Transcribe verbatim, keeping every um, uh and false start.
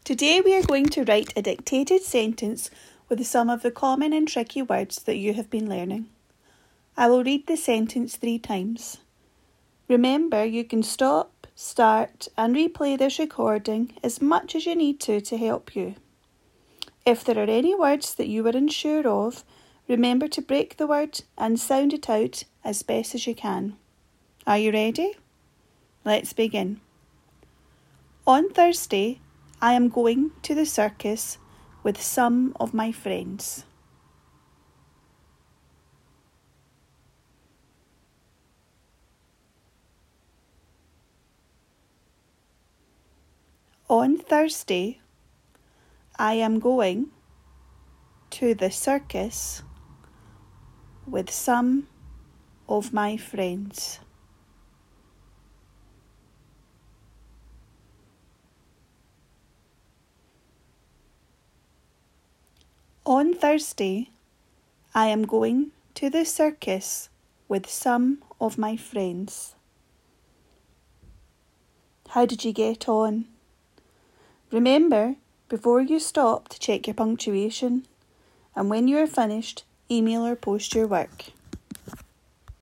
Today we are going to write a dictated sentence with some of the common and tricky words that you have been learning. I will read the sentence three times. Remember, you can stop, start and replay this recording as much as you need to to help you. If there are any words that you are unsure of, remember to break the word and sound it out as best as you can. Are you ready? Let's begin. On Thursday, I am going to the circus with some of my friends. On Thursday, I am going to the circus with some of my friends. On Thursday, I am going to the circus with some of my friends. How did you get on? Remember, before you stop, to check your punctuation, and when you are finished, email or post your work.